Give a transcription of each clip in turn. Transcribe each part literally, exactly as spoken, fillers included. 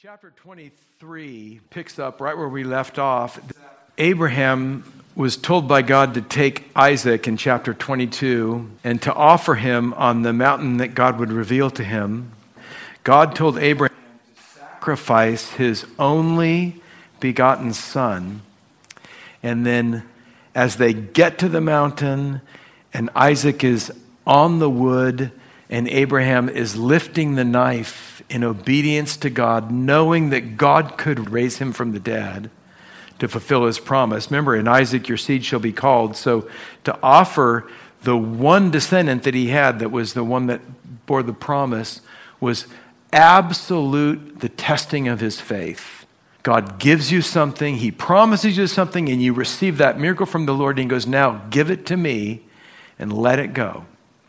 Chapter twenty-three picks up right where we left off. Abraham was told by God to take Isaac in chapter twenty-two and to offer him on the mountain that God would reveal to him. God told Abraham to sacrifice his only begotten son. And then as they get to the mountain and Isaac is on the wood and Abraham is lifting the knife in obedience to God, knowing that God could raise him from the dead to fulfill his promise. Remember, in Isaac your seed shall be called. So to offer the one descendant that he had that was the one that bore the promise was absolute the testing of his faith. God gives you something, he promises you something, and you receive that miracle from the Lord, and he goes, now give it to me and let it go.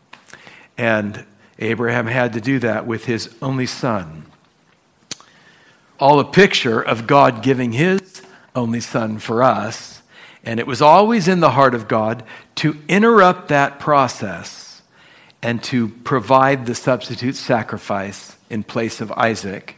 And Abraham had to do that with his only son. All a picture of God giving his only son for us. And it was always in the heart of God to interrupt that process and to provide the substitute sacrifice in place of Isaac.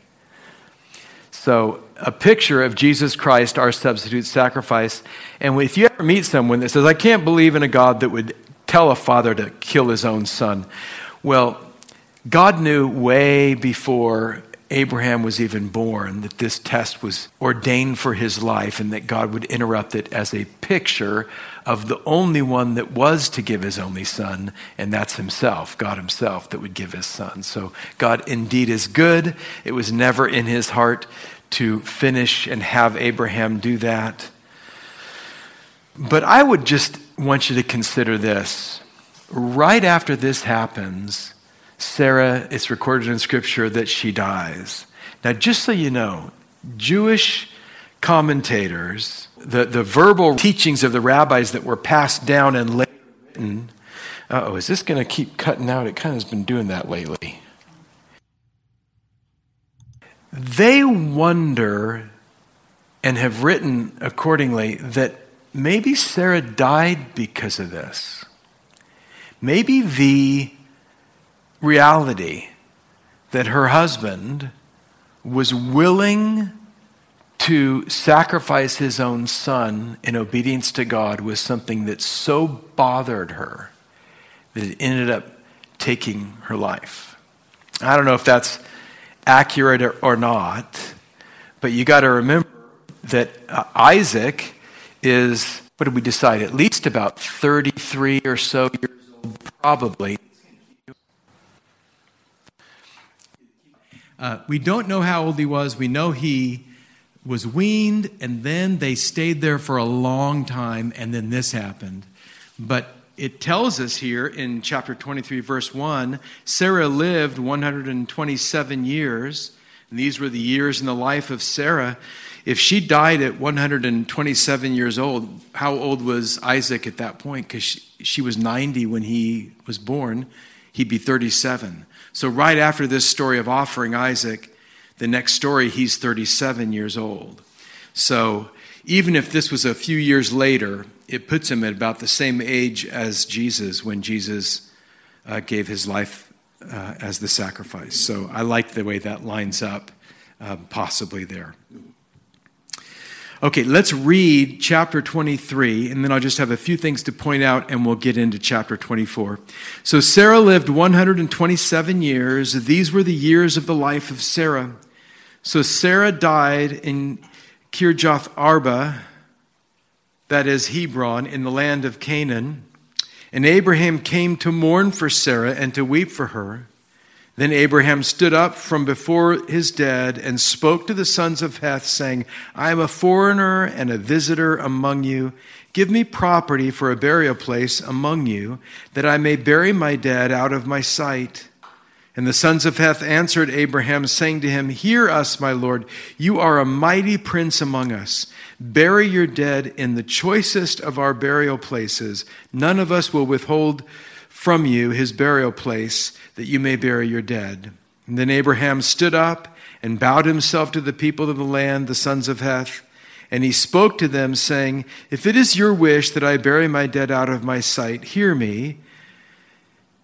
So a picture of Jesus Christ, our substitute sacrifice. And if you ever meet someone that says, I can't believe in a God that would tell a father to kill his own son. Well, God knew way before Abraham was even born that this test was ordained for his life and that God would interrupt it as a picture of the only one that was to give his only son, and that's himself, God himself, that would give his son. So God indeed is good. It was never in his heart to finish and have Abraham do that. But I would just want you to consider this. Right after this happens, Sarah, it's recorded in Scripture that she dies. Now, just so you know, Jewish commentators, the, the verbal teachings of the rabbis that were passed down and later written, uh-oh, is this going to keep cutting out? It kind of has been doing that lately. They wonder and have written accordingly that maybe Sarah died because of this. Maybe the reality that her husband was willing to sacrifice his own son in obedience to God was something that so bothered her that it ended up taking her life. I don't know if that's accurate or, or not, but you got to remember that uh, Isaac is, what did we decide, at least about thirty-three or so years old, probably. Uh, we don't know how old he was. We know he was weaned, and then they stayed there for a long time, and then this happened. But it tells us here in chapter twenty-three, verse one, Sarah lived one hundred twenty-seven years, and these were the years in the life of Sarah. If she died at one hundred twenty-seven years old, how old was Isaac at that point? Because she, she was ninety when he was born. He'd be thirty-seven. So right after this story of offering Isaac, the next story, he's thirty-seven years old. So even if this was a few years later, it puts him at about the same age as Jesus when Jesus uh, gave his life uh, as the sacrifice. So I like the way that lines up uh, possibly there. Okay, let's read chapter twenty-three, and then I'll just have a few things to point out, and we'll get into chapter twenty-four. So Sarah lived one hundred twenty-seven years. These were the years of the life of Sarah. So Sarah died in Kirjath Arba, that is Hebron, in the land of Canaan. And Abraham came to mourn for Sarah and to weep for her. Then Abraham stood up from before his dead and spoke to the sons of Heth, saying, I am a foreigner and a visitor among you. Give me property for a burial place among you, that I may bury my dead out of my sight. And the sons of Heth answered Abraham, saying to him, Hear us, my lord, you are a mighty prince among us. Bury your dead in the choicest of our burial places. None of us will withhold from you his burial place, that you may bury your dead. And then Abraham stood up and bowed himself to the people of the land, the sons of Heth. And he spoke to them, saying, If it is your wish that I bury my dead out of my sight, hear me.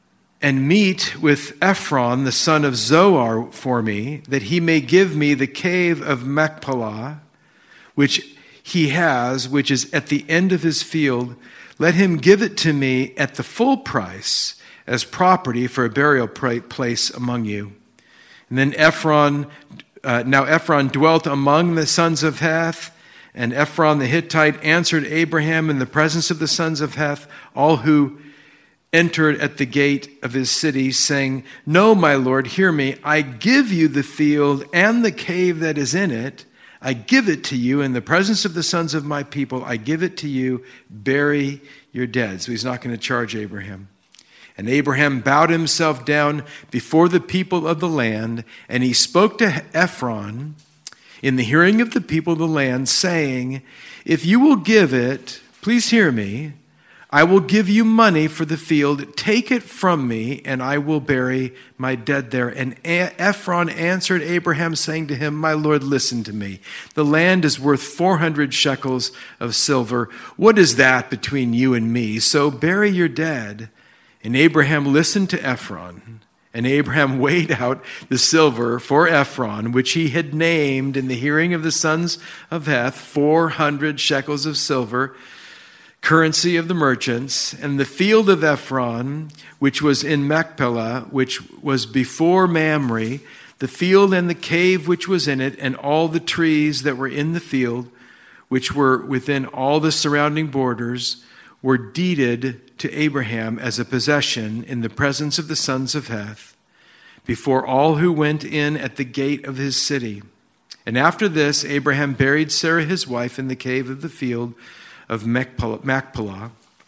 and meet with Ephron, the son of Zohar, for me, that he may give me the cave of Machpelah, which he has, which is at the end of his field. Let him give it to me at the full price as property for a burial place among you. And then Ephron, uh, now Ephron dwelt among the sons of Heth, and Ephron the Hittite answered Abraham in the presence of the sons of Heth, all who entered at the gate of his city, saying, No, my lord, hear me. I give you the field and the cave that is in it. I give it to you in the presence of the sons of my people. I give it to you. Bury your dead. So he's not going to charge Abraham. And Abraham bowed himself down before the people of the land, and he spoke to Ephron in the hearing of the people of the land, saying, If you will give it, please hear me, I will give you money for the field. Take it from me, and I will bury my dead there. And Ephron answered Abraham, saying to him, My lord, listen to me. The land is worth four hundred shekels of silver. What is that between you and me? So bury your dead. And Abraham listened to Ephron. And Abraham weighed out the silver for Ephron, which he had named in the hearing of the sons of Heth, four hundred shekels of silver, currency of the merchants, and the field of Ephron, which was in Machpelah, which was before Mamre, the field and the cave which was in it, and all the trees that were in the field, which were within all the surrounding borders, were deeded to Abraham as a possession in the presence of the sons of Heth, before all who went in at the gate of his city. And after this, Abraham buried Sarah his wife in the cave of the field of Machpelah,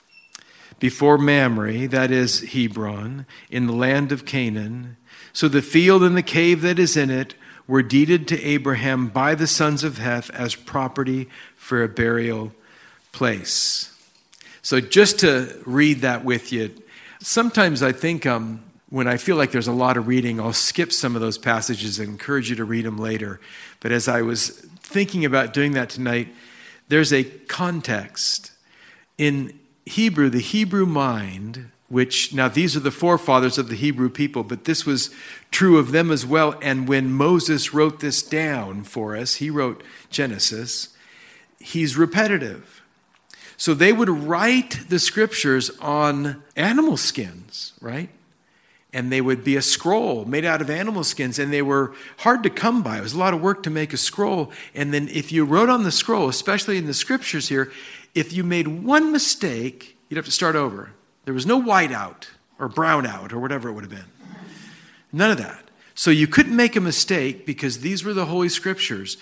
before Mamre, that is Hebron, in the land of Canaan. So the field and the cave that is in it were deeded to Abraham by the sons of Heth as property for a burial place. So just to read that with you, sometimes I think um, when I feel like there's a lot of reading, I'll skip some of those passages and encourage you to read them later. But as I was thinking about doing that tonight, there's a context. In Hebrew, the Hebrew mind, which, now these are the forefathers of the Hebrew people, but this was true of them as well. And when Moses wrote this down for us, he wrote Genesis, he's repetitive. So they would write the scriptures on animal skins, right? And they would be a scroll made out of animal skins, and they were hard to come by. It was a lot of work to make a scroll. And then if you wrote on the scroll, especially in the scriptures here, if you made one mistake, you'd have to start over. There was no white out or brown out or whatever it would have been. None of that. So you couldn't make a mistake because these were the Holy Scriptures.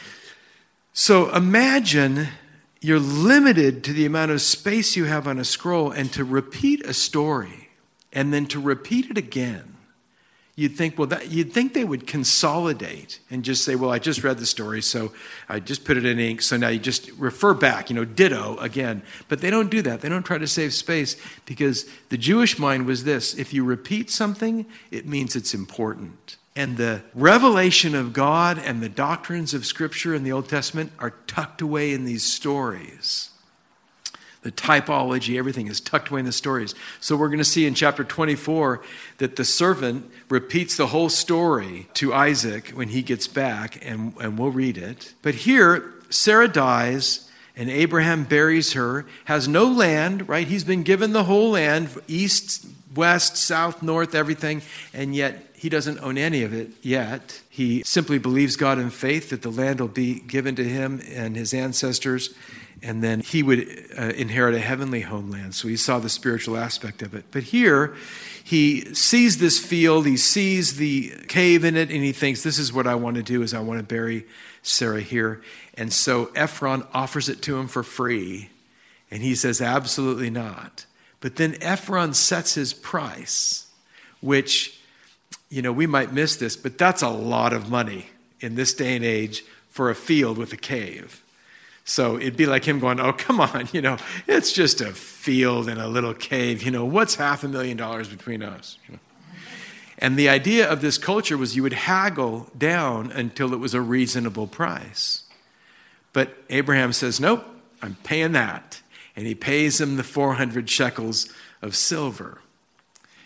So imagine you're limited to the amount of space you have on a scroll, and to repeat a story and then to repeat it again. You'd think, well, that, you'd think they would consolidate and just say, well, I just read the story, so I just put it in ink, so now you just refer back, you know, ditto again. But they don't do that. They don't try to save space, because the Jewish mind was this: if you repeat something, it means it's important. And the revelation of God and the doctrines of Scripture in the Old Testament are tucked away in these stories. The typology, everything is tucked away in the stories. So we're going to see in chapter twenty-four that the servant repeats the whole story to Isaac when he gets back, and, and we'll read it. But here, Sarah dies, and Abraham buries her, has no land, right? He's been given the whole land, east, west, south, north, everything, and yet he doesn't own any of it yet. He simply believes God in faith that the land will be given to him and his ancestors, and then he would uh, inherit a heavenly homeland. So he saw the spiritual aspect of it. But here, he sees this field, he sees the cave in it, and he thinks, this is what I want to do, is I want to bury Sarah here. And so Ephron offers it to him for free, and he says, absolutely not. But then Ephron sets his price, which, you know, we might miss this, but that's a lot of money in this day and age for a field with a cave. So it'd be like him going, oh, come on, you know, it's just a field and a little cave. You know, what's half a million dollars between us? And the idea of this culture was you would haggle down until it was a reasonable price. But Abraham says, nope, I'm paying that. And he pays him the four hundred shekels of silver.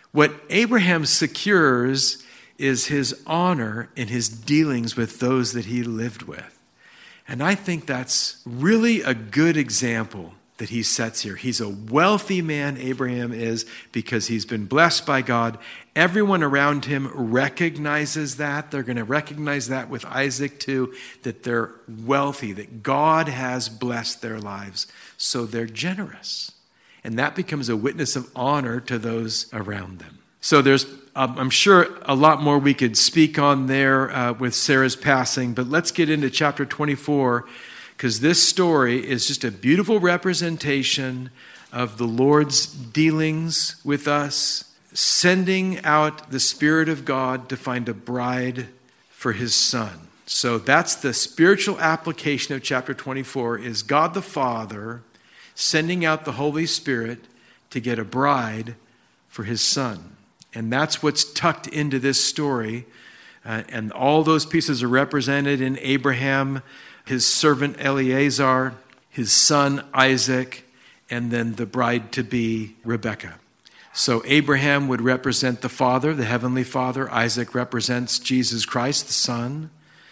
What Abraham secures is his honor in his dealings with those that he lived with. And I think that's really a good example that he sets here. He's a wealthy man, Abraham is, because he's been blessed by God. Everyone around him recognizes that. They're going to recognize that with Isaac too, that they're wealthy, that God has blessed their lives. So they're generous. And that becomes a witness of honor to those around them. So there's, um, I'm sure, a lot more we could speak on there uh, with Sarah's passing, but let's get into chapter twenty-four, because this story is just a beautiful representation of the Lord's dealings with us, sending out the Spirit of God to find a bride for his Son. So that's the spiritual application of chapter twenty-four, is God the Father sending out the Holy Spirit to get a bride for his Son. And that's what's tucked into this story. Uh, and all those pieces are represented in Abraham, his servant Eleazar, his son Isaac, and then the bride-to-be Rebekah. So Abraham would represent the Father, the Heavenly Father. Isaac represents Jesus Christ, the Son.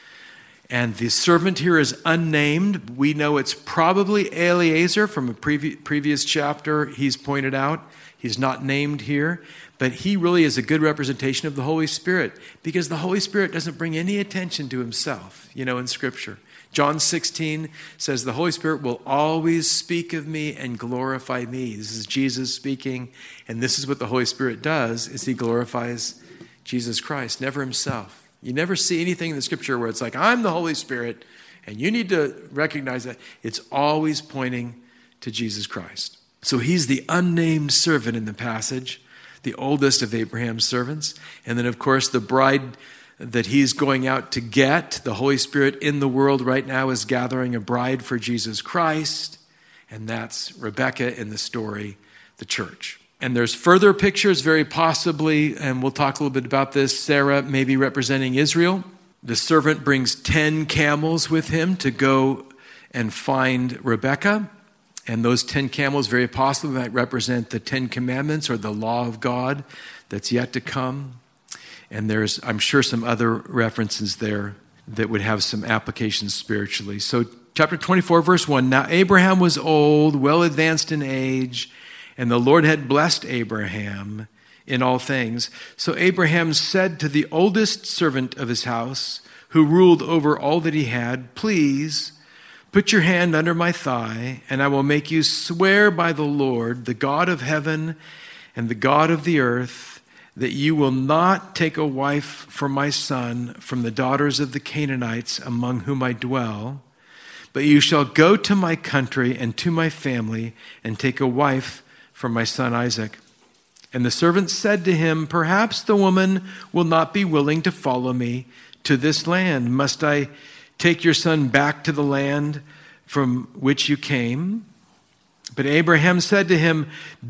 And the servant here is unnamed. We know it's probably Eleazar from a previ- previous chapter. He's pointed out. He's not named here. But he really is a good representation of the Holy Spirit, because the Holy Spirit doesn't bring any attention to himself, you know, in Scripture. John sixteen says the Holy Spirit will always speak of me and glorify me. This is Jesus speaking, and this is what the Holy Spirit does, is he glorifies Jesus Christ, never himself. You never see anything in the Scripture where it's like, I'm the Holy Spirit, and you need to recognize that. It's always pointing to Jesus Christ. So he's the unnamed servant in the passage, the oldest of Abraham's servants. And then, of course, the bride that he's going out to get, the Holy Spirit in the world right now is gathering a bride for Jesus Christ. And that's Rebekah in the story, the church. And there's further pictures, very possibly, and we'll talk a little bit about this, Sarah maybe representing Israel. The servant brings ten camels with him to go and find Rebekah. And those ten camels very possibly might represent the Ten Commandments or the law of God that's yet to come. And there's, I'm sure, some other references there that would have some applications spiritually. So chapter twenty-four, verse one, now Abraham was old, well advanced in age, and the Lord had blessed Abraham in all things. So Abraham said to the oldest servant of his house, who ruled over all that he had, please put your hand under my thigh, and I will make you swear by the Lord, the God of heaven and the God of the earth, that you will not take a wife for my son from the daughters of the Canaanites among whom I dwell, but you shall go to my country and to my family and take a wife for my son Isaac. And the servant said to him, perhaps the woman will not be willing to follow me to this land. Must I take your son back to the land from which you came? But Abraham said to him,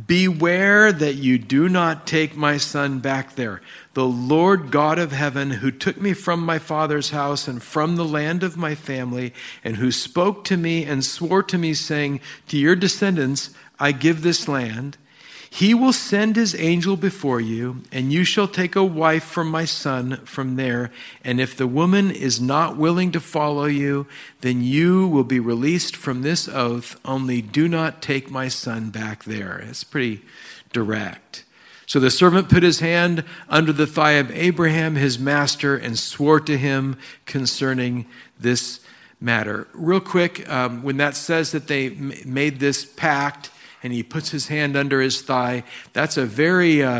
beware that you do not take my son back there. The Lord God of heaven, who took me from my father's house and from the land of my family, and who spoke to me and swore to me, saying, to your descendants I give this land, he will send his angel before you, and you shall take a wife for my son from there. And if the woman is not willing to follow you, then you will be released from this oath. Only do not take my son back there. It's pretty direct. So the servant put his hand under the thigh of Abraham, his master, and swore to him concerning this matter. Real quick, um, when that says that they m- made this pact, and he puts his hand under his thigh, that's a very uh,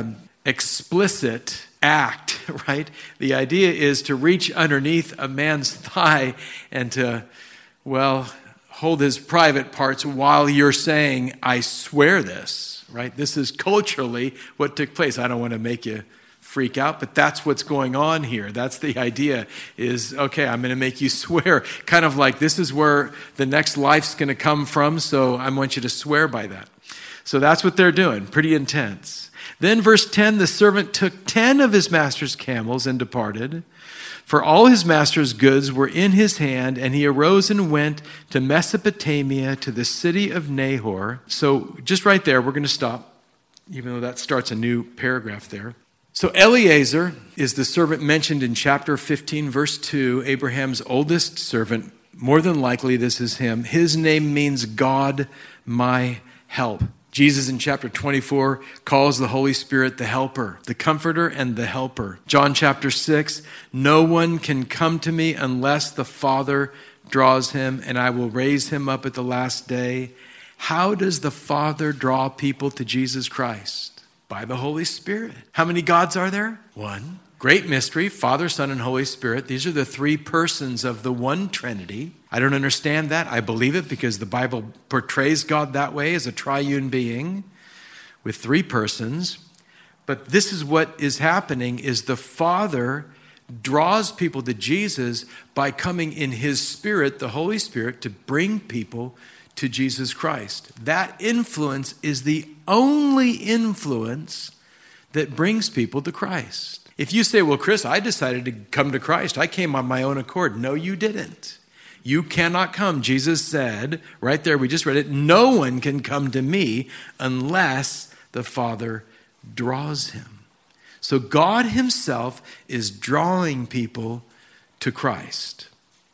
explicit act, right? The idea is to reach underneath a man's thigh and to, well, hold his private parts while you're saying, I swear this, right? This is culturally what took place. I don't want to make you freak out, but that's what's going on here. That's the idea is, okay, I'm going to make you swear, kind of like this is where the next life's going to come from, so I want you to swear by that. So that's what they're doing, pretty intense. Then verse ten, the servant took ten of his master's camels and departed, for all his master's goods were in his hand, and he arose and went to Mesopotamia, to the city of Nahor. So just right there, we're going to stop. even though that starts a new paragraph there. So Eliezer is the servant mentioned in chapter fifteen, verse two, Abraham's oldest servant. More than likely, this is him. His name means God, my help. Jesus in chapter twenty-four calls the Holy Spirit the helper, the comforter and the helper. John chapter six, no one can come to me unless the Father draws him, and I will raise him up at the last day. How does the Father draw people to Jesus Christ? By the Holy Spirit. How many gods are there? One. Great mystery, Father, Son, and Holy Spirit. These are the three persons of the one Trinity. I don't understand that. I believe it because the Bible portrays God that way, as a triune being with three persons. But this is what is happening, is the Father draws people to Jesus by coming in his Spirit, the Holy Spirit, to bring people to Jesus Christ. That influence is the only influence that brings people to Christ. If you say, well, Chris, I decided to come to Christ. I came on my own accord. No, you didn't. You cannot come. Jesus said, right there, we just read it, no one can come to me unless the Father draws him. So God himself is drawing people to Christ.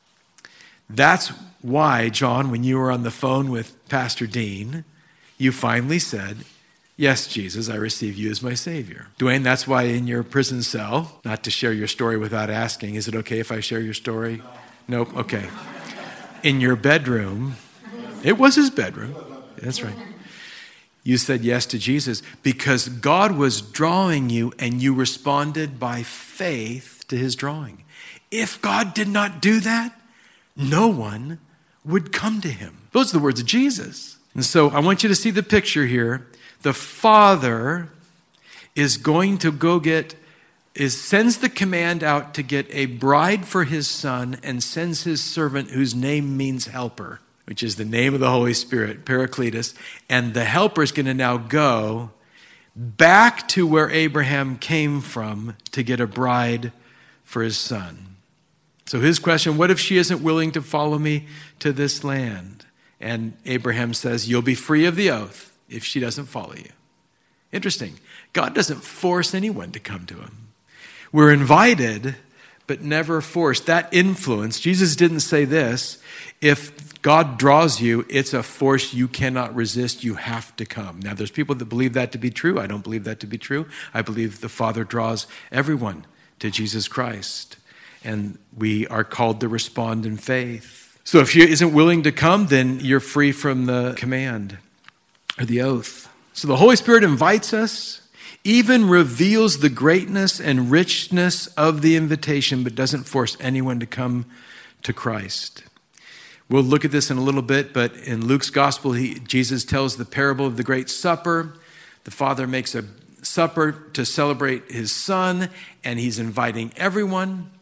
That's why, John, when you were on the phone with Pastor Dean, you finally said, yes, Jesus, I receive you as my Savior. Dwayne, that's why in your prison cell, not to share your story without asking, is it okay if I share your story? No. Nope, okay. In your bedroom, it was his bedroom. That's right. You said yes to Jesus because God was drawing you and you responded by faith to his drawing. If God did not do that, no one would come to him. Those are the words of Jesus. And so I want you to see the picture here. The Father is going to go get, is sends the command out to get a bride for his Son and sends his servant whose name means helper, which is the name of the Holy Spirit, Paracletus. And the helper is going to now go back to where Abraham came from to get a bride for his son. So his question, what if she isn't willing to follow me to this land? And Abraham says, you'll be free of the oath if she doesn't follow you. Interesting. God doesn't force anyone to come to him. We're invited, but never forced. That influence, Jesus didn't say this, if God draws you, it's a force you cannot resist, you have to come. Now, there's people that believe that to be true. I don't believe that to be true. I believe the Father draws everyone to Jesus Christ, and we are called to respond in faith. So if she isn't willing to come, then you're free from the command or the oath. So the Holy Spirit invites us, even reveals the greatness and richness of the invitation, but doesn't force anyone to come to Christ. We'll look at this in a little bit, but in Luke's gospel, he, Jesus tells the parable of the great supper. The Father makes a supper to celebrate his Son, and he's inviting everyone.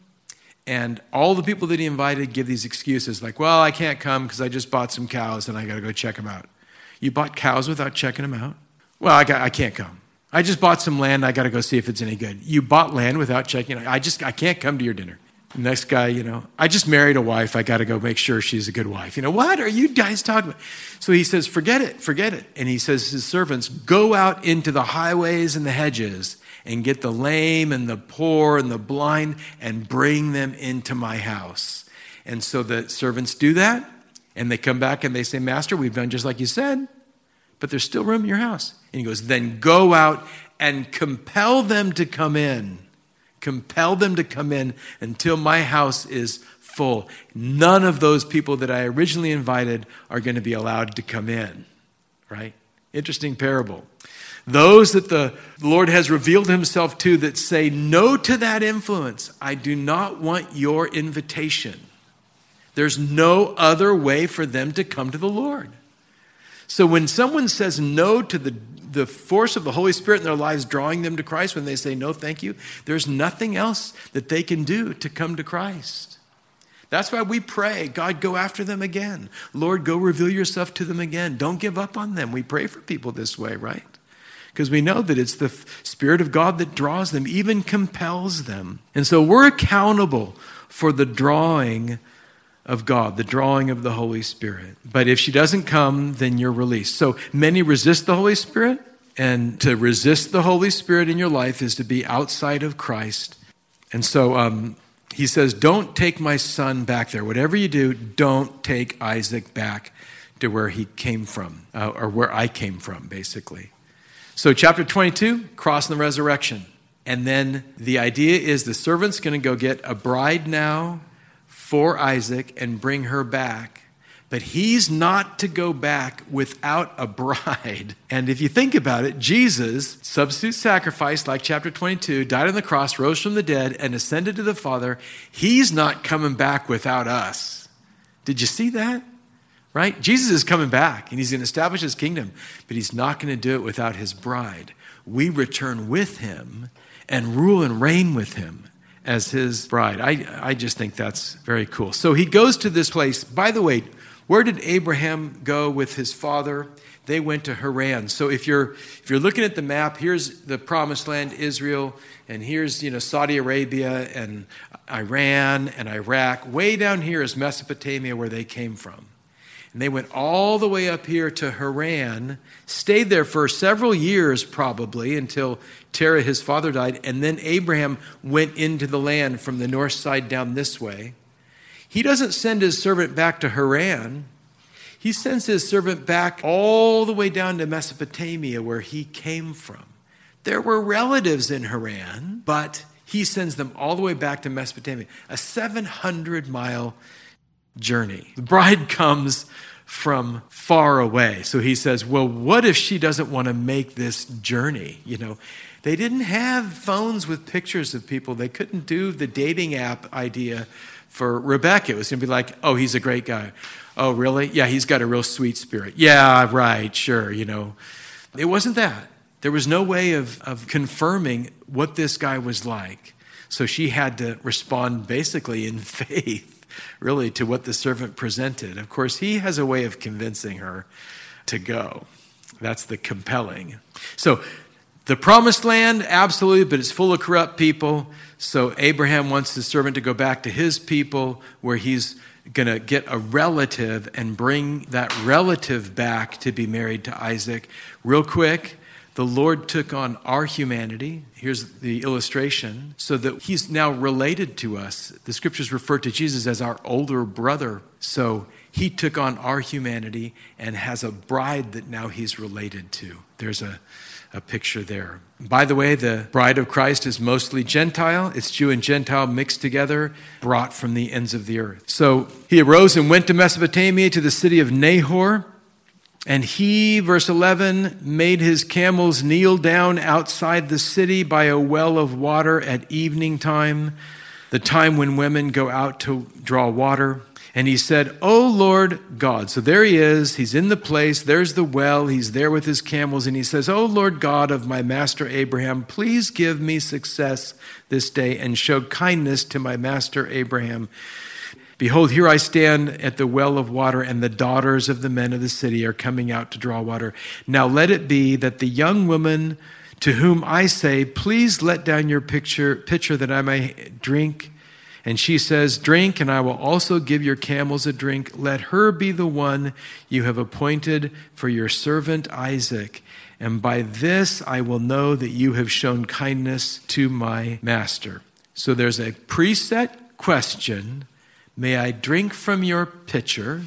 And all the people that he invited give these excuses like, well, I can't come because I just bought some cows and I got to go check them out. You bought cows without checking them out? Well, I, got, I can't come. I just bought some land. I got to go see if it's any good. You bought land without checking it out. I just, I can't come to your dinner. The next guy, you know, I just married a wife. I got to go make sure she's a good wife. You know, what are you guys talking about? So he says, forget it, forget it. And he says to his servants, go out into the highways and the hedges and get the lame and the poor and the blind and bring them into my house. And so the servants do that. And they come back and they say, Master, we've done just like you said, but there's still room in your house. And he goes, then go out and compel them to come in. Compel them to come in until my house is full. None of those people that I originally invited are going to be allowed to come in, right? Interesting parable. Those that the Lord has revealed himself to that say no to that influence, I do not want your invitation. There's no other way for them to come to the Lord. So when someone says no to the, the force of the Holy Spirit in their lives drawing them to Christ, when they say no, thank you, there's nothing else that they can do to come to Christ. That's why we pray, God, go after them again. Lord, go reveal yourself to them again. Don't give up on them. We pray for people this way, right? Because we know that it's the Spirit of God that draws them, even compels them. And so we're accountable for the drawing of God, the drawing of the Holy Spirit. But if she doesn't come, then you're released. So many resist the Holy Spirit, And to resist the Holy Spirit in your life is to be outside of Christ. And so um, he says, don't take my son back there. Whatever you do, don't take Isaac back to where he came from, uh, or where I came from, basically. So chapter twenty-two, cross and the resurrection. And then the idea is the servant's going to go get a bride now for Isaac and bring her back. But he's not to go back without a bride. And if you think about it, Jesus, substitute sacrifice, like chapter twenty-two, died on the cross, rose from the dead, and ascended to the Father. He's not coming back without us. Did you see that? Right? Jesus is coming back, and he's going to establish his kingdom, but he's not going to do it without his bride. We return with him and rule and reign with him as his bride. I, I just think that's very cool. So he goes to this place. By the way, where did Abraham go with his father? They went to Haran. So if you're if you're looking at the map, here's the promised land, Israel, and here's, you know, Saudi Arabia and Iran and Iraq. Way down here is Mesopotamia, where they came from. And they went all the way up here to Haran, stayed there for several years probably until Terah, his father, died, and then Abraham went into the land from the north side down this way. He doesn't send his servant back to Haran. He sends his servant back all the way down to Mesopotamia, where he came from. There were relatives in Haran, but he sends them all the way back to Mesopotamia, a seven hundred mile journey. The bride comes from far away. So he says, well, what if she doesn't want to make this journey? You know, they didn't have phones with pictures of people. They couldn't do the dating app idea for Rebecca. It was going to be like, oh, he's a great guy. Oh, really? Yeah, he's got a real sweet spirit. Yeah, right, sure, you know. It wasn't that. There was no way of, of confirming what this guy was like. So she had to respond basically in faith, really, to what the servant presented. Of course, he has a way of convincing her to go. That's the compelling. So the promised land, absolutely, but it's full of corrupt people. So Abraham wants the servant to go back to his people, where he's going to get a relative and bring that relative back to be married to Isaac. Real quick, the Lord took on our humanity. Here's the illustration. So that he's now related to us. The scriptures refer to Jesus as our older brother. So he took on our humanity and has a bride that now he's related to. There's a A picture there. By the way, the bride of Christ is mostly Gentile. It's Jew and Gentile mixed together, brought from the ends of the earth. So he arose and went to Mesopotamia, to the city of Nahor. And he, verse eleven, made his camels kneel down outside the city by a well of water at evening time, the time when women go out to draw water. And he said, O Lord God. So there he is. He's in the place. There's the well. He's there with his camels. And he says, O Lord God of my master Abraham, please give me success this day and show kindness to my master Abraham. Behold, here I stand at the well of water, and the daughters of the men of the city are coming out to draw water. Now let it be that the young woman to whom I say, please let down your pitcher, pitcher that I may drink. And she says, drink, and I will also give your camels a drink. Let her be the one you have appointed for your servant Isaac. And by this I will know that you have shown kindness to my master. So there's a preset question. May I drink from your pitcher?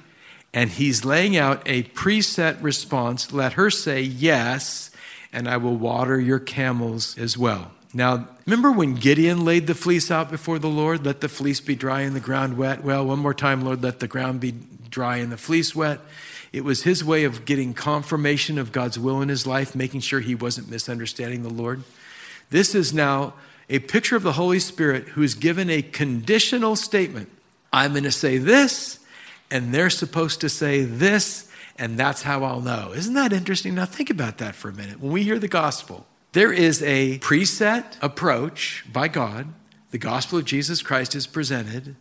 And he's laying out a preset response. Let her say yes, and I will water your camels as well. Now, remember when Gideon laid the fleece out before the Lord? Let the fleece be dry and the ground wet. Well, one more time, Lord, let the ground be dry and the fleece wet. It was his way of getting confirmation of God's will in his life, making sure he wasn't misunderstanding the Lord. This is now a picture of the Holy Spirit who is given a conditional statement. I'm going to say this, and they're supposed to say this, and that's how I'll know. Isn't that interesting? Now think about that for a minute. When we hear the gospel, there is a preset approach by God. The gospel of Jesus Christ is presented,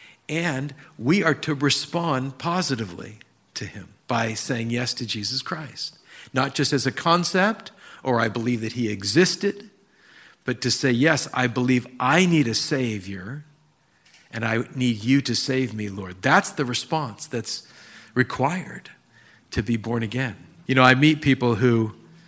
and we are to respond positively to him by saying yes to Jesus Christ. Not just as a concept, or I believe that he existed, but to say, yes, I believe I need a Savior, and I need you to save me, Lord. That's the response that's required to be born again. You know, I meet people who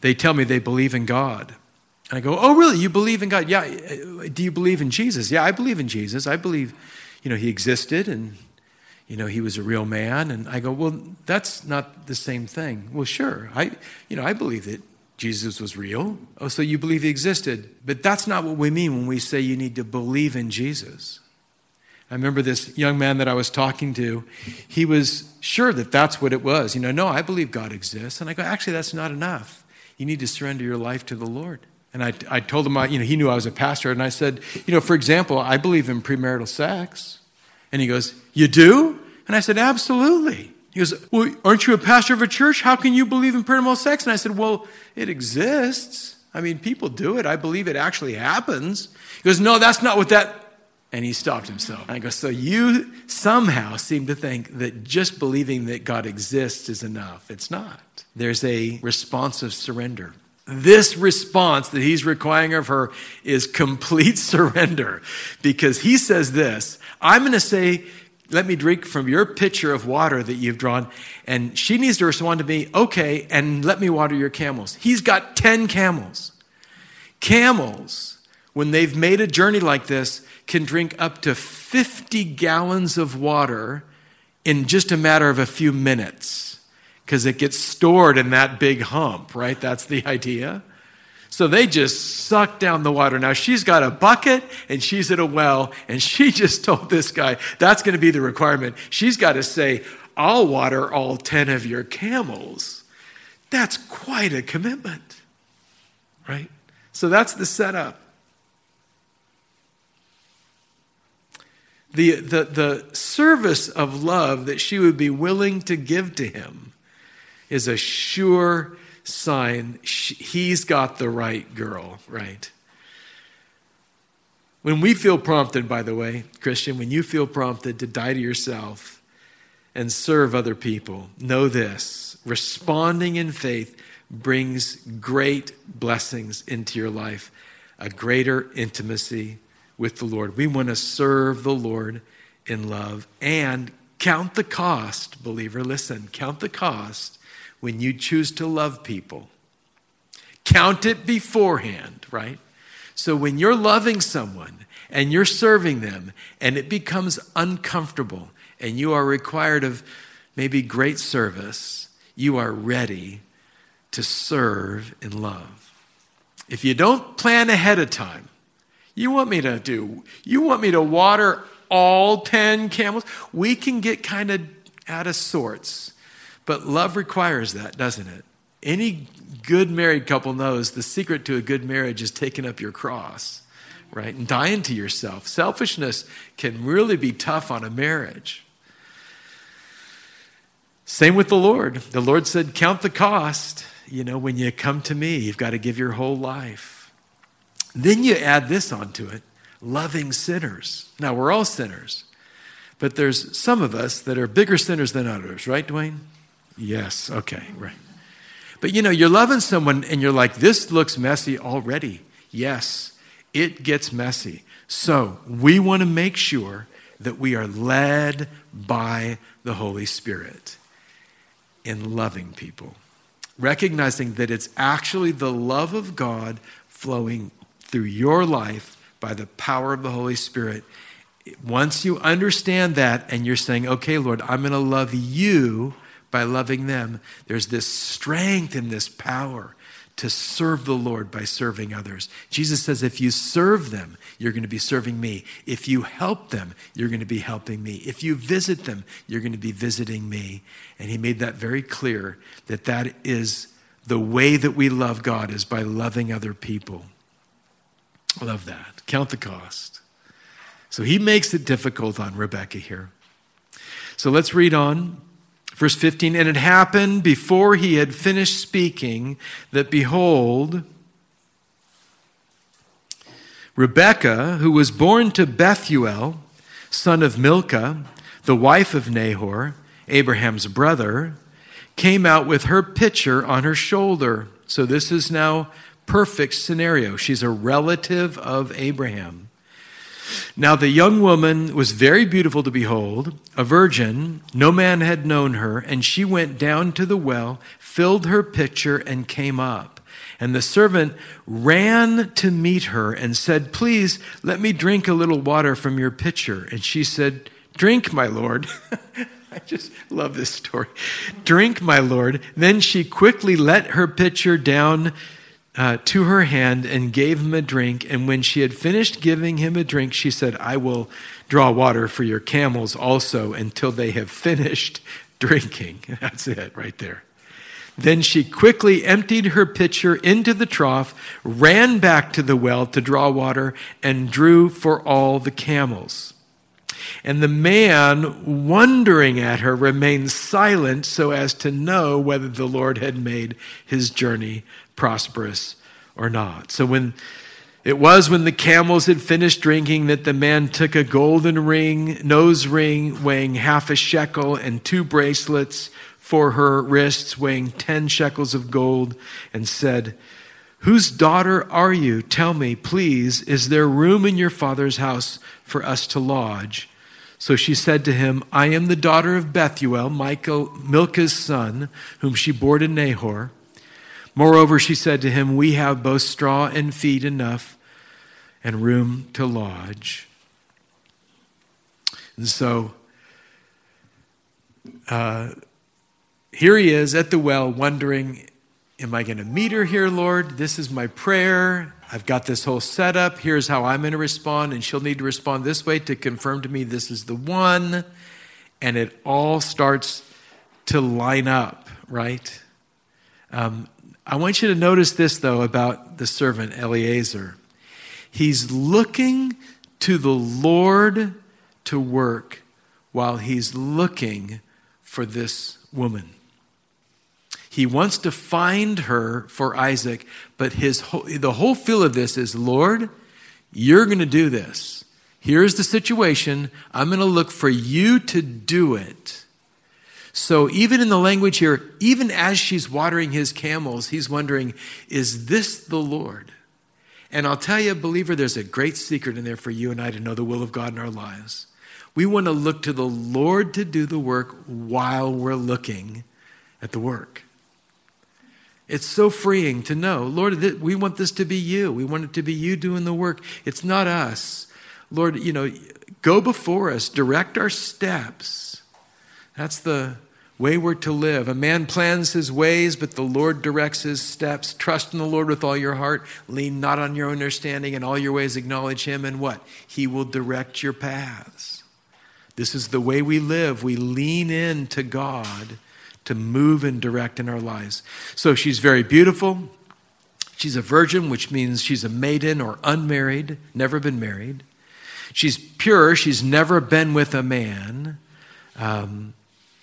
they tell me they believe in God. And I go, oh, really? You believe in God? Yeah. Do you believe in Jesus? Yeah, I believe in Jesus. I believe, you know, he existed and, you know, he was a real man. And I go, well, that's not the same thing. Well, sure. I, you know, I believe that Jesus was real. Oh, so you believe he existed. But that's not what we mean when we say you need to believe in Jesus. I remember this young man that I was talking to. He was sure that that's what it was. You know, no, I believe God exists. And I go, actually, that's not enough. You need to surrender your life to the Lord. And I, I told him, you know, he knew I was a pastor. And I said, you know, for example, I believe in premarital sex. And he goes, you do? And I said, absolutely. He goes, well, aren't you a pastor of a church? How can you believe in premarital sex? And I said, well, it exists. I mean, people do it. I believe it actually happens. He goes, no, that's not what that... And he stopped himself. And I go, so you somehow seem to think that just believing that God exists is enough. It's not. There's a response of surrender. This response that he's requiring of her is complete surrender, because he says this, I'm going to say, let me drink from your pitcher of water that you've drawn. And she needs to respond to me, okay, and let me water your camels. He's got ten camels. Camels, when they've made a journey like this, can drink up to fifty gallons of water in just a matter of a few minutes, because it gets stored in that big hump, right? That's the idea. So they just suck down the water. Now she's got a bucket and she's at a well, and she just told this guy, that's going to be the requirement. She's got to say, I'll water all ten of your camels. That's quite a commitment, right? So that's the setup. The, the, the service of love that she would be willing to give to him is a sure sign she, he's got the right girl, right? When we feel prompted, by the way, Christian, when you feel prompted to die to yourself and serve other people, know this: responding in faith brings great blessings into your life, a greater intimacy with the Lord. We want to serve the Lord in love and count the cost, believer. Listen, count the cost when you choose to love people. Count it beforehand, right? So when you're loving someone and you're serving them and it becomes uncomfortable and you are required of maybe great service, you are ready to serve in love. If you don't plan ahead of time, you want me to do, you want me to water all ten camels? We can get kind of out of sorts, but love requires that, doesn't it? Any good married couple knows the secret to a good marriage is taking up your cross, right? And dying to yourself. Selfishness can really be tough on a marriage. Same with the Lord. The Lord said, count the cost. You know, when you come to me, you've got to give your whole life. Then you add this onto it, loving sinners. Now, we're all sinners, but there's some of us that are bigger sinners than others, right, Dwayne? Yes, okay, right. But you know, you're loving someone and you're like, this looks messy already. Yes, it gets messy. So we want to make sure that we are led by the Holy Spirit in loving people, recognizing that it's actually the love of God flowing through your life by the power of the Holy Spirit. Once you understand that and you're saying, okay, Lord, I'm going to love you by loving them, there's this strength and this power to serve the Lord by serving others. Jesus says, if you serve them, you're going to be serving me. If you help them, you're going to be helping me. If you visit them, you're going to be visiting me. And he made that very clear, that that is the way that we love God, is by loving other people. I love that. Count the cost. So he makes it difficult on Rebekah here. So let's read on. Verse fifteen, and it happened before he had finished speaking that, behold, Rebekah, who was born to Bethuel, son of Milcah, the wife of Nahor, Abraham's brother, came out with her pitcher on her shoulder. So this is now perfect scenario. She's a relative of Abraham. Now the young woman was very beautiful to behold, a virgin. No man had known her, and she went down to the well, filled her pitcher, and came up. And the servant ran to meet her and said, "Please let me drink a little water from your pitcher." And she said, "Drink, my lord." I just love this story. "Drink, my lord." Then she quickly let her pitcher down uh, to her hand and gave him a drink. And when she had finished giving him a drink, she said, "I will draw water for your camels also until they have finished drinking." That's it right there. Then she quickly emptied her pitcher into the trough, ran back to the well to draw water, and drew for all the camels. And the man, wondering at her, remained silent so as to know whether the Lord had made his journey prosperous or not. So when it was when the camels had finished drinking that the man took a golden ring, nose ring weighing half a shekel, and two bracelets for her wrists weighing ten shekels of gold, and said, "Whose daughter are you? Tell me, please, is there room in your father's house for us to lodge?" So she said to him, "I am the daughter of Bethuel, Michael, Milcah's son, whom she bore to Nahor." Moreover, she said to him, "We have both straw and feed enough and room to lodge." And so, uh, here he is at the well wondering, am I going to meet her here, Lord? This is my prayer. I've got this whole setup. Here's how I'm going to respond, and she'll need to respond this way to confirm to me this is the one. And it all starts to line up, right? Um, I want you to notice this, though, about the servant Eliezer. He's looking to the Lord to work while he's looking for this woman. He wants to find her for Isaac, but his whole, the whole feel of this is, Lord, you're going to do this. Here's the situation. I'm going to look for you to do it. So even in the language here, even as she's watering his camels, he's wondering, is this the Lord? And I'll tell you, believer, there's a great secret in there for you and I to know the will of God in our lives. We want to look to the Lord to do the work while we're looking at the work. It's so freeing to know, Lord, we want this to be you. We want it to be you doing the work. It's not us. Lord, you know, go before us, direct our steps. That's the way we're to live. A man plans his ways, but the Lord directs his steps. Trust in the Lord with all your heart. Lean not on your understanding. In all your ways acknowledge him, and what? He will direct your paths. This is the way we live. We lean in to God to move and direct in our lives. So she's very beautiful. She's a virgin, which means she's a maiden or unmarried, never been married. She's pure. She's never been with a man. Um,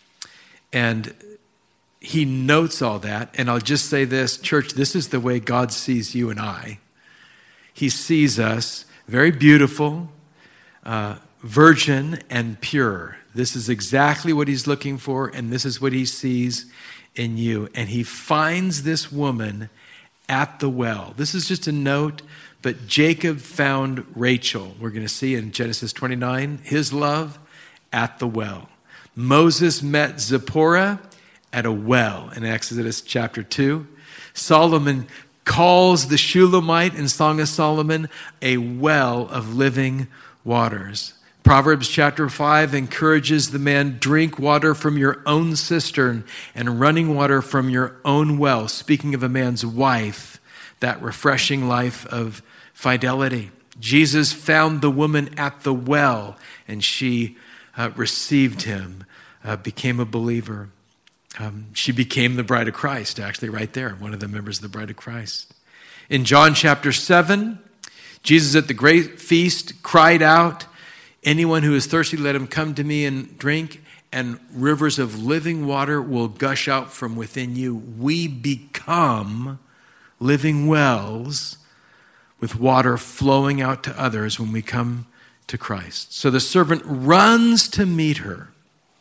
and he notes all that. And I'll just say this, church, this is the way God sees you and I. He sees us very beautiful, uh, virgin and pure. This is exactly what he's looking for, and this is what he sees in you. And he finds this woman at the well. This is just a note, but Jacob found Rachel. We're going to see in Genesis twenty-nine, his love at the well. Moses met Zipporah at a well in Exodus chapter two. Solomon calls the Shulamite in Song of Solomon a well of living waters. Proverbs chapter five encourages the man, drink water from your own cistern and running water from your own well. Speaking of a man's wife, that refreshing life of fidelity. Jesus found the woman at the well, and she uh, received him, uh, became a believer. Um, she became the bride of Christ, actually, right there, one of the members of the bride of Christ. In John chapter seven, Jesus at the great feast cried out, "Anyone who is thirsty, let him come to me and drink, and rivers of living water will gush out from within you." We become living wells with water flowing out to others when we come to Christ. So the servant runs to meet her.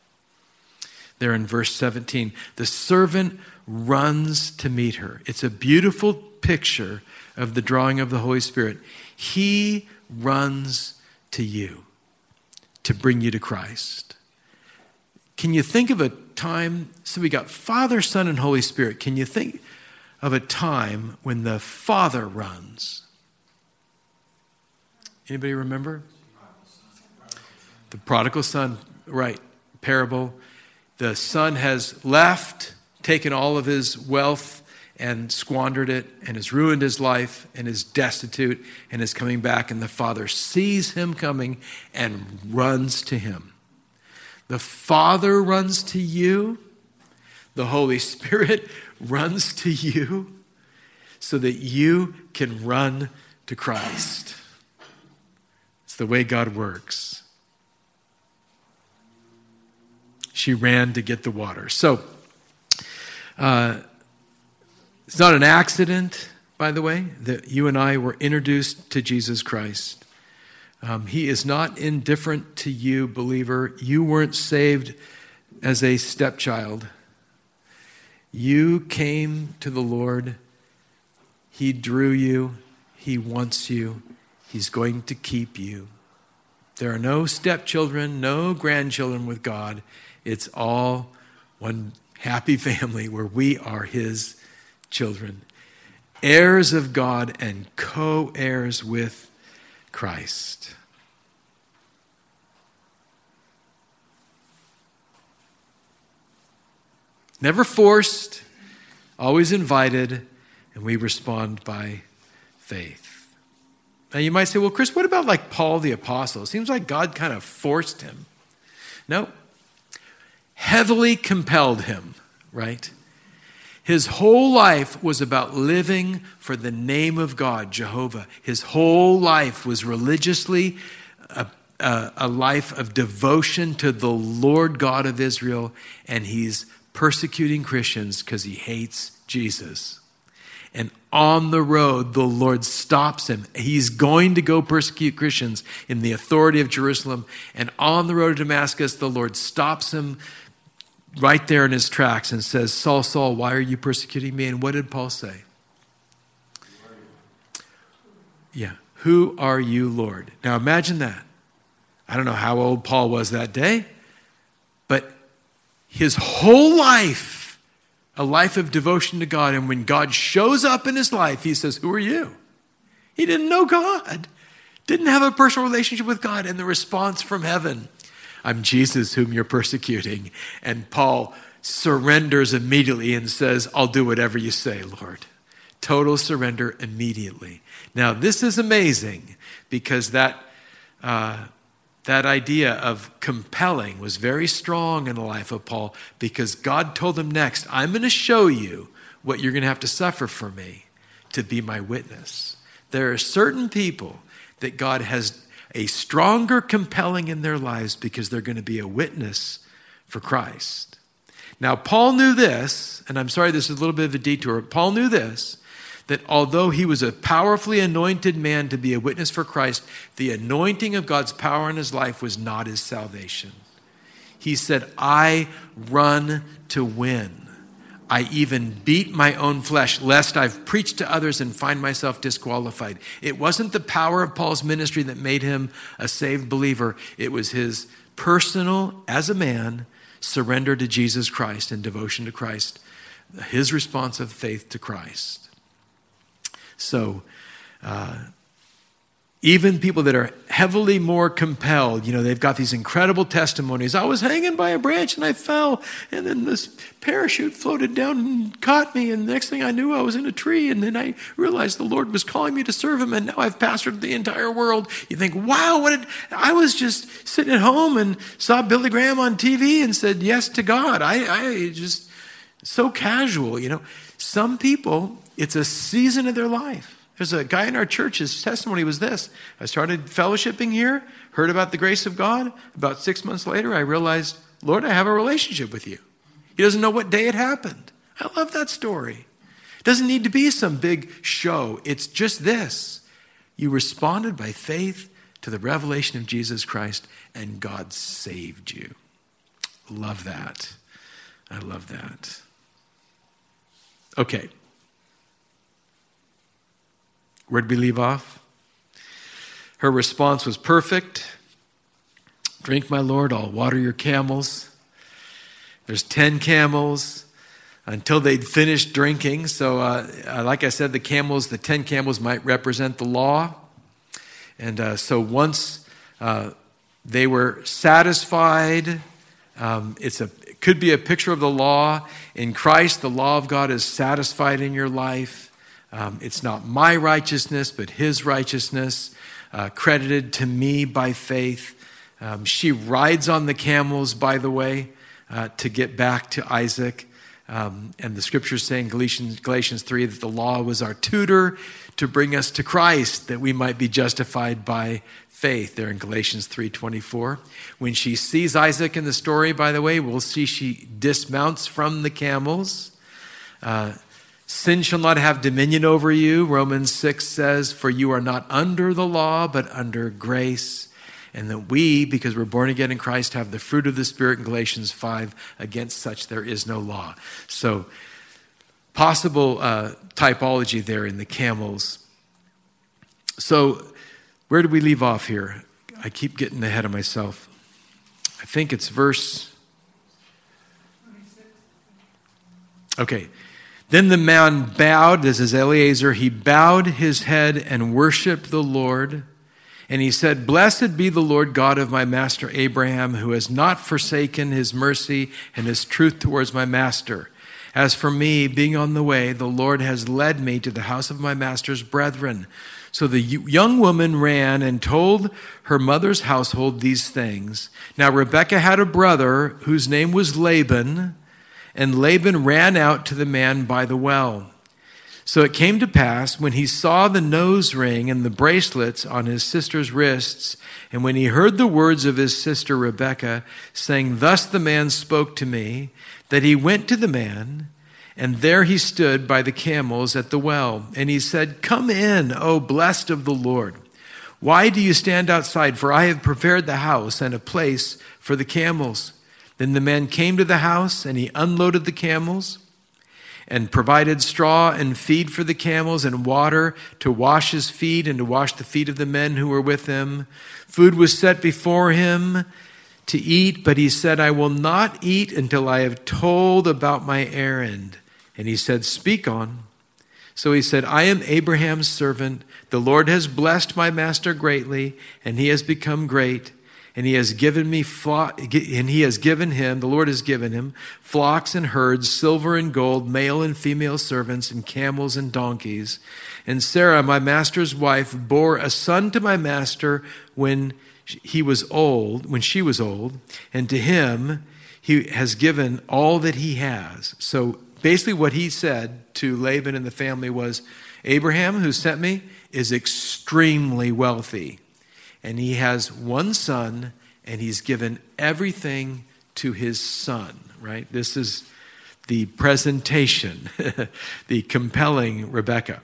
There in verse seventeen, the servant runs to meet her. It's a beautiful picture of the drawing of the Holy Spirit. He runs to you to bring you to Christ. Can you think of a time, so we got Father, Son, and Holy Spirit. Can you think of a time when the father runs. Anybody remember? The prodigal son, right, parable. The son has left, taken all of his wealth and squandered it and has ruined his life and is destitute and is coming back, and the father sees him coming and runs to him. The Father runs to you. The Holy Spirit runs to you so that you can run to Christ. It's the way God works. She ran to get the water. So, uh, it's not an accident, by the way, that you and I were introduced to Jesus Christ. Um, he is not indifferent to you, believer. You weren't saved as a stepchild. You came to the Lord. He drew you. He wants you. He's going to keep you. There are no stepchildren, no grandchildren with God. It's all one happy family where we are his children, heirs of God and co-heirs with Christ. Never forced, always invited, and we respond by faith. Now you might say, well, Chris, what about like Paul the Apostle? It seems like God kind of forced him. No, heavily compelled him, right? His whole life was about living for the name of God, Jehovah. His whole life was religiously a, a, a life of devotion to the Lord God of Israel, and he's persecuting Christians because he hates Jesus. And on the road, the Lord stops him. He's going to go persecute Christians in the authority of Jerusalem. And on the road to Damascus, the Lord stops him right there in his tracks and says, Saul, Saul, why are you persecuting me? And what did Paul say? Yeah, who are you, Lord? Now imagine that. I don't know how old Paul was that day, but his whole life, a life of devotion to God. And when God shows up in his life, he says, who are you? He didn't know God, didn't have a personal relationship with God. And the response from heaven, I'm Jesus whom you're persecuting. And Paul surrenders immediately and says, I'll do whatever you say, Lord. Total surrender immediately. Now, this is amazing because that uh, that idea of compelling was very strong in the life of Paul, because God told him next, I'm going to show you what you're going to have to suffer for me to be my witness. There are certain people that God has a stronger compelling in their lives because they're going to be a witness for Christ. Now, Paul knew this, and I'm sorry this is a little bit of a detour. Paul knew this, that although he was a powerfully anointed man to be a witness for Christ, the anointing of God's power in his life was not his salvation. He said, I run to win. I even beat my own flesh, lest I've preached to others and find myself disqualified. It wasn't the power of Paul's ministry that made him a saved believer. It was his personal, as a man, surrender to Jesus Christ and devotion to Christ, his response of faith to Christ. So, uh, even people that are heavily more compelled, you know, they've got these incredible testimonies. I was hanging by a branch and I fell, and then this parachute floated down and caught me, and the next thing I knew, I was in a tree, and then I realized the Lord was calling me to serve him, and now I've pastored the entire world. You think, wow, what did, I was just sitting at home and saw Billy Graham on T V and said yes to God. I, I just, so casual, you know. Some people, it's a season of their life. There's a guy in our church, his testimony was this. I started fellowshipping here, heard about the grace of God. About six months later, I realized, Lord, I have a relationship with you. He doesn't know what day it happened. I love that story. It doesn't need to be some big show. It's just this. You responded by faith to the revelation of Jesus Christ, and God saved you. Love that. I love that. Okay. Where did we leave off? Her response was perfect. Drink, my Lord, I'll water your camels. There's ten camels. until they'd finished drinking. So uh, uh, like I said, the camels, the ten camels might represent the law. And uh, so once uh, they were satisfied, um, it's a, it could be a picture of the law. In Christ, the law of God is satisfied in your life. Um, it's not my righteousness, but his righteousness, uh, credited to me by faith. Um, she rides on the camels, by the way, uh, to get back to Isaac. Um, and the scriptures say in Galatians, Galatians three that the law was our tutor to bring us to Christ, that we might be justified by faith. There in Galatians three twenty-four. When she sees Isaac in the story, by the way, we'll see she dismounts from the camels. Uh, Sin shall not have dominion over you, Romans six says, for you are not under the law, but under grace. And that we, because we're born again in Christ, have the fruit of the Spirit in Galatians five. Against such there is no law. So, possible uh, typology there in the camels. So, where do we leave off here? I keep getting ahead of myself. I think it's verse... Okay. Then the man bowed, this is Eliezer, he bowed his head and worshiped the Lord. And he said, blessed be the Lord God of my master Abraham, who has not forsaken his mercy and his truth towards my master. As for me, being on the way, the Lord has led me to the house of my master's brethren. So the young woman ran and told her mother's household these things. Now Rebekah had a brother whose name was Laban, and Laban ran out to the man by the well. So it came to pass, when he saw the nose ring and the bracelets on his sister's wrists, and when he heard the words of his sister Rebekah, saying, thus the man spoke to me, that he went to the man, and there he stood by the camels at the well. And he said, come in, O blessed of the Lord. Why do you stand outside? For I have prepared the house and a place for the camels. Then the man came to the house, and he unloaded the camels, and provided straw and feed for the camels and water to wash his feet and to wash the feet of the men who were with him. Food was set before him to eat, but he said, I will not eat until I have told about my errand. And he said, speak on. So he said, I am Abraham's servant. The Lord has blessed my master greatly, and he has become great. And he has given me, and he has given him, the Lord has given him, flocks and herds, silver and gold, male and female servants, and camels and donkeys. And Sarah, my master's wife, bore a son to my master when he was old, when she was old, and to him he has given all that he has. So basically what he said to Laban and the family was, Abraham, who sent me, is extremely wealthy. And he has one son, and he's given everything to his son, right? This is the presentation, the compelling Rebekah.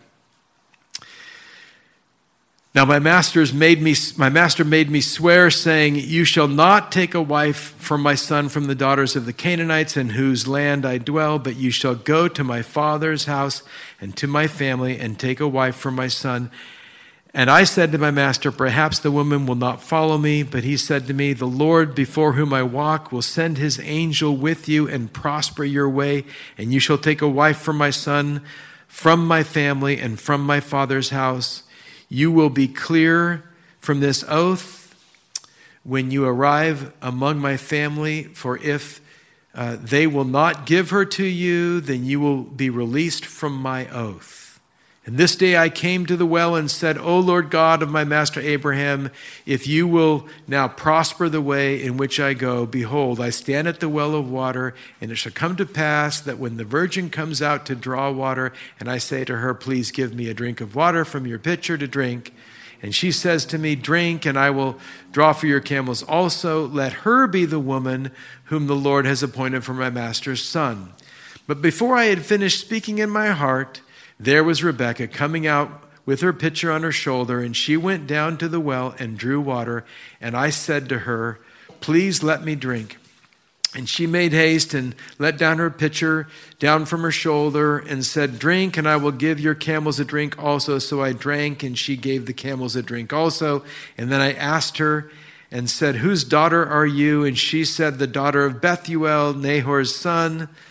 Now my master's made me, my master made me swear, saying, you shall not take a wife for my son from the daughters of the Canaanites in whose land I dwell, but you shall go to my father's house and to my family and take a wife for my son. And I said to my master, perhaps the woman will not follow me. But he said to me, the Lord before whom I walk will send his angel with you and prosper your way. And you shall take a wife for my son from my family and from my father's house. You will be clear from this oath when you arrive among my family. For if uh, they will not give her to you, then you will be released from my oath. And this day I came to the well and said, O Lord God of my master Abraham, if you will now prosper the way in which I go, behold, I stand at the well of water, and it shall come to pass that when the virgin comes out to draw water, and I say to her, please give me a drink of water from your pitcher to drink, and she says to me, drink, and I will draw for your camels also, let her be the woman whom the Lord has appointed for my master's son. But before I had finished speaking in my heart, there was Rebekah coming out with her pitcher on her shoulder, and she went down to the well and drew water. And I said to her, please let me drink. And she made haste and let down her pitcher down from her shoulder and said, drink, and I will give your camels a drink also. So I drank, and she gave the camels a drink also. And then I asked her and said, whose daughter are you? And she said, the daughter of Bethuel, Nahor's son.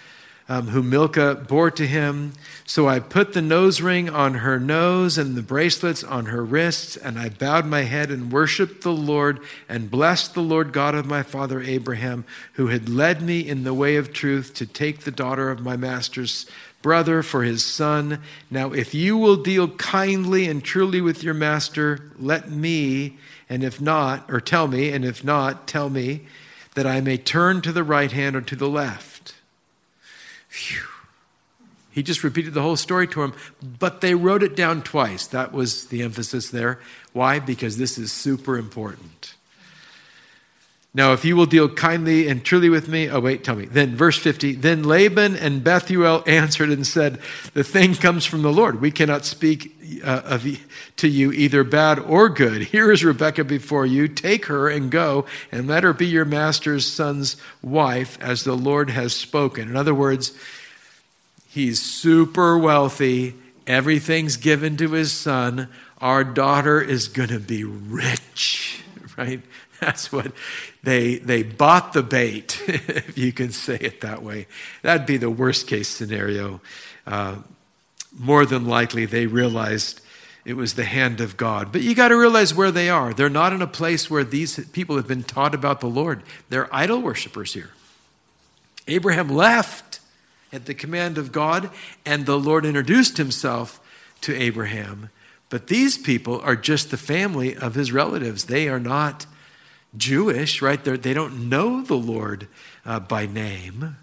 um, whom Milcah bore to him. So I put the nose ring on her nose and the bracelets on her wrists, and I bowed my head and worshiped the Lord and blessed the Lord God of my father Abraham, who had led me in the way of truth to take the daughter of my master's brother for his son. Now, if you will deal kindly and truly with your master, let me, and if not, or tell me, and if not, tell me, that I may turn to the right hand or to the left. Phew. He just repeated the whole story to him, but they wrote it down twice. That was the emphasis there. Why? Because this is super important. Now, if you will deal kindly and truly with me, oh wait, tell me. Then verse fifty, then Laban and Bethuel answered and said, the thing comes from the Lord. We cannot speak uh, of, to you either bad or good. Here is Rebekah before you. Take her and go and let her be your master's son's wife as the Lord has spoken. In other words, he's super wealthy. Everything's given to his son. Our daughter is going to be rich, right? That's what they they bought the bait, if you can say it that way. That'd be the worst case scenario. Uh, more than likely, they realized it was the hand of God. But you got to realize where they are. They're not in a place where these people have been taught about the Lord. They're idol worshipers here. Abraham left at the command of God, and the Lord introduced himself to Abraham. But these people are just the family of his relatives. They are not Jewish, right? They're, they don't know the Lord uh, by name.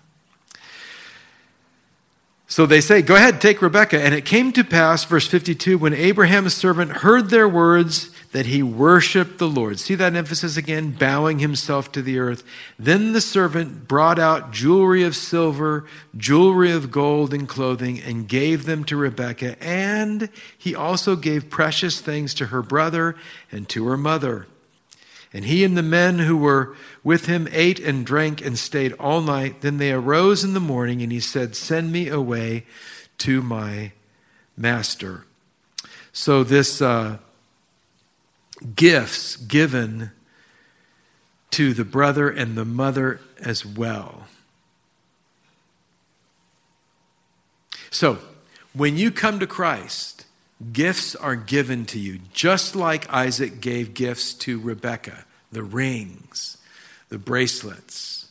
So they say, go ahead, take Rebekah. And it came to pass, verse fifty-two, when Abraham's servant heard their words, that he worshiped the Lord. See that emphasis again? Bowing himself to the earth. Then the servant brought out jewelry of silver, jewelry of gold and clothing, and gave them to Rebekah. And he also gave precious things to her brother and to her mother. And he and the men who were with him ate and drank and stayed all night. Then they arose in the morning, and he said, send me away to my master. So this uh, gifts given to the brother and the mother as well. So when you come to Christ, gifts are given to you, just like Isaac gave gifts to Rebekah, the rings, the bracelets.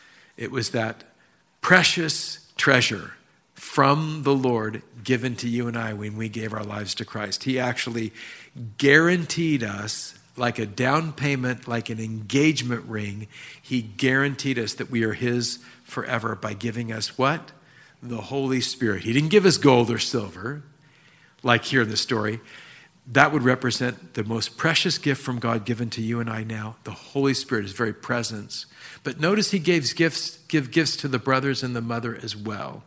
It was that precious treasure from the Lord given to you and I when we gave our lives to Christ. He actually guaranteed us, like a down payment, like an engagement ring, he guaranteed us that we are his forever by giving us what? The Holy Spirit. He didn't give us gold or silver, like here in the story. That would represent the most precious gift from God given to you and I now. The Holy Spirit, his very presence. But notice he gives gifts, give gifts to the brothers and the mother as well.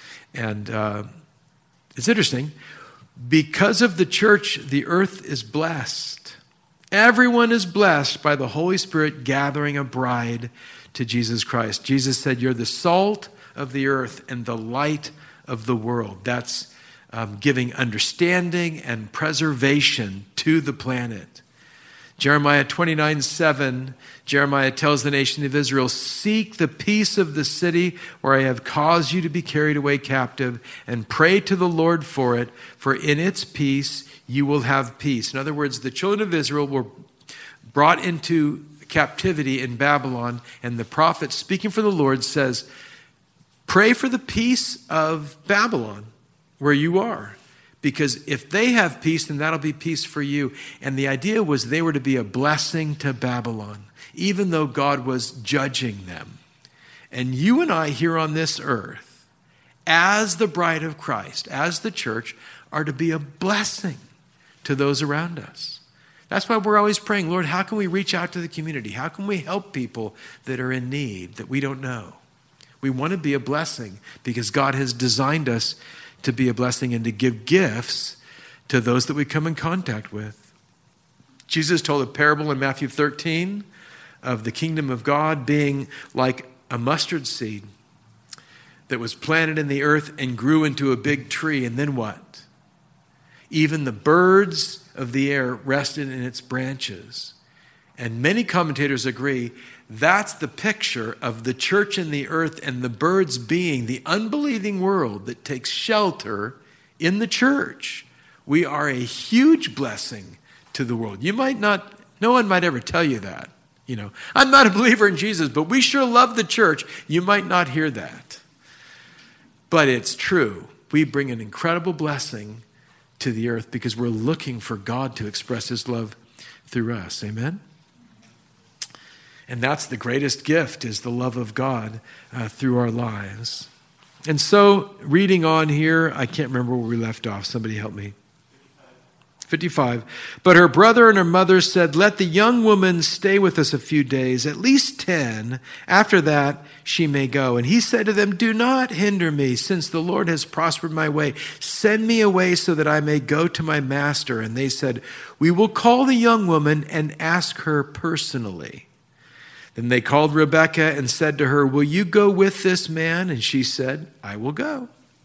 And uh, it's interesting. Because of the church, the earth is blessed. Everyone is blessed by the Holy Spirit gathering a bride to Jesus Christ. Jesus said, you're the salt of the earth and the light of the world. That's Um, giving understanding and preservation to the planet. Jeremiah twenty-nine seven, Jeremiah tells the nation of Israel, seek the peace of the city where I have caused you to be carried away captive, and pray to the Lord for it, for in its peace you will have peace. In other words, the children of Israel were brought into captivity in Babylon, and the prophet speaking for the Lord says, pray for the peace of Babylon, where you are. Because if they have peace, then that'll be peace for you. And the idea was they were to be a blessing to Babylon, even though God was judging them. And you and I here on this earth, as the bride of Christ, as the church, are to be a blessing to those around us. That's why we're always praying, Lord, how can we reach out to the community? How can we help people that are in need that we don't know? We want to be a blessing because God has designed us to be a blessing and to give gifts to those that we come in contact with. Jesus told a parable in Matthew thirteen of the kingdom of God being like a mustard seed that was planted in the earth and grew into a big tree. And then what? Even the birds of the air rested in its branches. And many commentators agree That's the picture of the church in the earth and the birds being the unbelieving world that takes shelter in the church. We are a huge blessing to the world. You might not, no one might ever tell you that. You know, I'm not a believer in Jesus, but we sure love the church. You might not hear that. But it's true. We bring an incredible blessing to the earth because we're looking for God to express his love through us. Amen? And that's the greatest gift, is the love of God uh, through our lives. And so, reading on here, I can't remember where we left off. Somebody help me. fifty-five. But her brother and her mother said, let the young woman stay with us a few days, at least ten. After that, she may go. And he said to them, do not hinder me, since the Lord has prospered my way. Send me away so that I may go to my master. And they said, we will call the young woman and ask her personally. Then they called Rebekah and said to her, will you go with this man? And she said, I will go.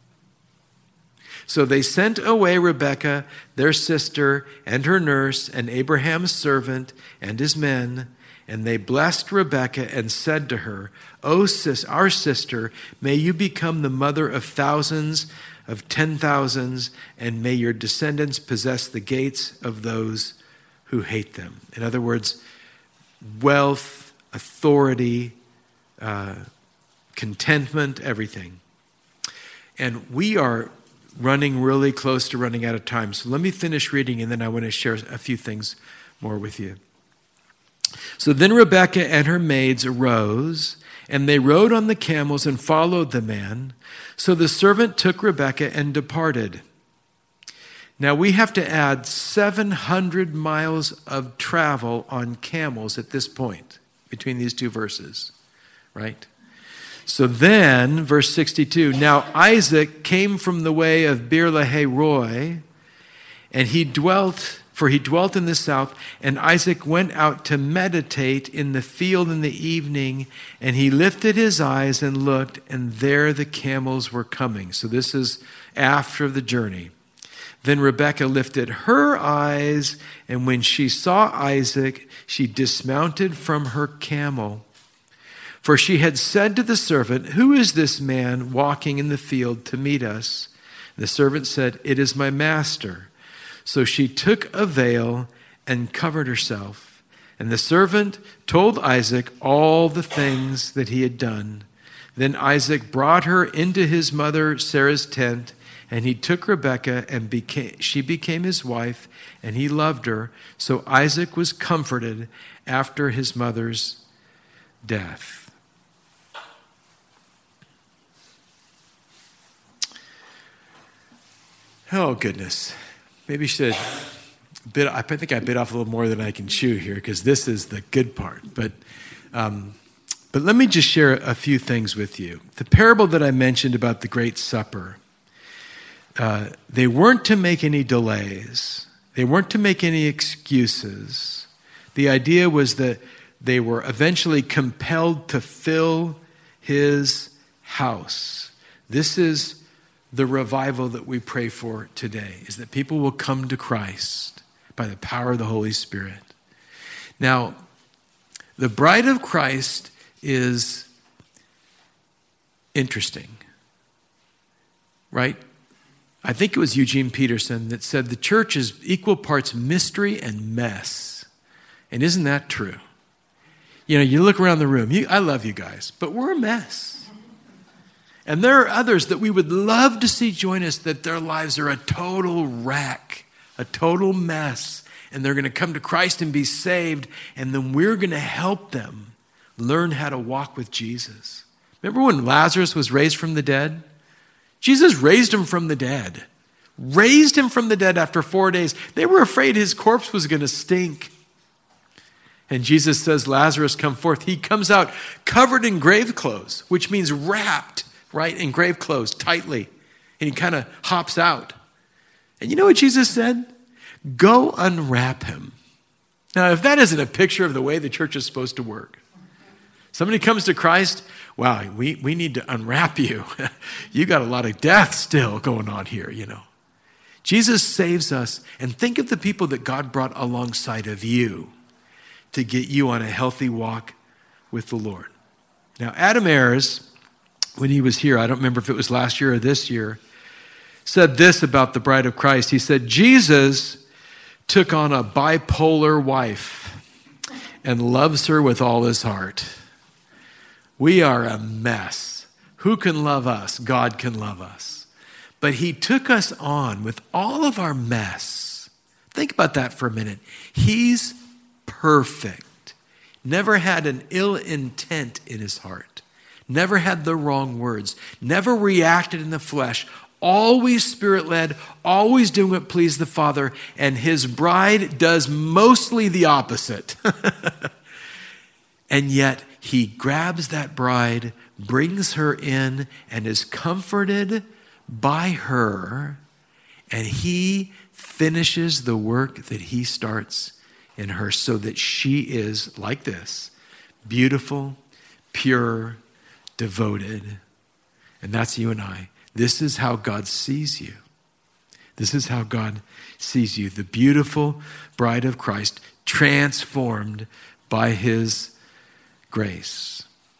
So they sent away Rebekah, their sister, and her nurse, and Abraham's servant, and his men. And they blessed Rebekah and said to her, O sis, our sister, may you become the mother of thousands, of ten thousands, and may your descendants possess the gates of those who hate them. In other words, wealth, authority, uh, contentment, everything. And we are running really close to running out of time. So let me finish reading, and then I want to share a few things more with you. So then Rebekah and her maids arose, and they rode on the camels and followed the man. So the servant took Rebekah and departed. Now we have to add seven hundred miles of travel on camels at this point, between these two verses, right? So then, verse sixty-two, now Isaac came from the way of Beer-lahai-roi, and he dwelt, for he dwelt in the south, and Isaac went out to meditate in the field in the evening, and he lifted his eyes and looked, and there the camels were coming. So this is after the journey. Then Rebekah lifted her eyes, and when she saw Isaac, she dismounted from her camel. For she had said to the servant, who is this man walking in the field to meet us? The servant said, it is my master. So she took a veil and covered herself. And the servant told Isaac all the things that he had done. Then Isaac brought her into his mother Sarah's tent, and he took Rebekah, and became, she became his wife, and he loved her. So Isaac was comforted after his mother's death. Oh, goodness. Maybe I should bit, I think I bit off a little more than I can chew here, because this is the good part. But, um, but let me just share a few things with you. The parable that I mentioned about the Great Supper, uh, they weren't to make any delays. They weren't to make any excuses. The idea was that they were eventually compelled to fill his house. This is the revival that we pray for today, is that people will come to Christ by the power of the Holy Spirit. Now, the bride of Christ is interesting, right? I think it was Eugene Peterson that said the church is equal parts mystery and mess. And isn't that true? You know, you look around the room, you, I love you guys, but we're a mess. And there are others that we would love to see join us, that their lives are a total wreck, a total mess, and they're going to come to Christ and be saved, and then we're going to help them learn how to walk with Jesus. Remember when Lazarus was raised from the dead? Jesus raised him from the dead. Raised him from the dead after four days. They were afraid his corpse was going to stink. And Jesus says, Lazarus, come forth. He comes out covered in grave clothes, which means wrapped, right, in grave clothes, tightly. And he kind of hops out. And you know what Jesus said? Go unwrap him. Now, if that isn't a picture of the way the church is supposed to work. Somebody comes to Christ, wow, we, we need to unwrap you. You got a lot of death still going on here, you know. Jesus saves us. And think of the people that God brought alongside of you to get you on a healthy walk with the Lord. Now, Adam Ayers, when he was here, I don't remember if it was last year or this year, said this about the bride of Christ. He said, Jesus took on a bipolar wife and loves her with all his heart. We are a mess. Who can love us? God can love us. But he took us on with all of our mess. Think about that for a minute. He's perfect. Never had an ill intent in his heart. Never had the wrong words. Never reacted in the flesh. Always Spirit-led, always doing what pleased the Father, and his bride does mostly the opposite. And yet, he grabs that bride, brings her in, and is comforted by her, and he finishes the work that he starts in her so that she is, like this, beautiful, pure, devoted. And that's you and I. This is how God sees you. This is how God sees you. The beautiful bride of Christ, transformed by his grace.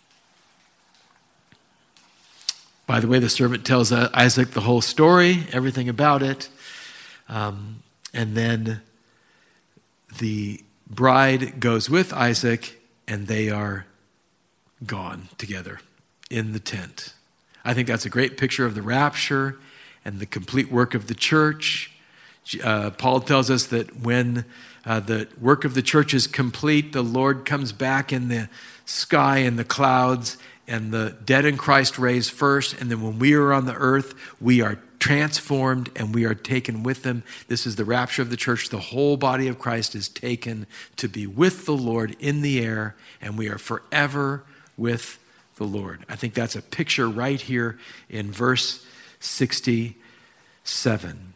By the way, the servant tells Isaac the whole story, everything about it. Um, and then the bride goes with Isaac, and they are gone together in the tent. I think that's a great picture of the rapture and the complete work of the church. Uh, Paul tells us that when uh, the work of the church is complete, the Lord comes back in the sky and the clouds, and the dead in Christ raised first. And then when we are on the earth, we are transformed and we are taken with them. This is the rapture of the church. The whole body of Christ is taken to be with the Lord in the air, and we are forever with the Lord. I think that's a picture right here in verse sixty-seven.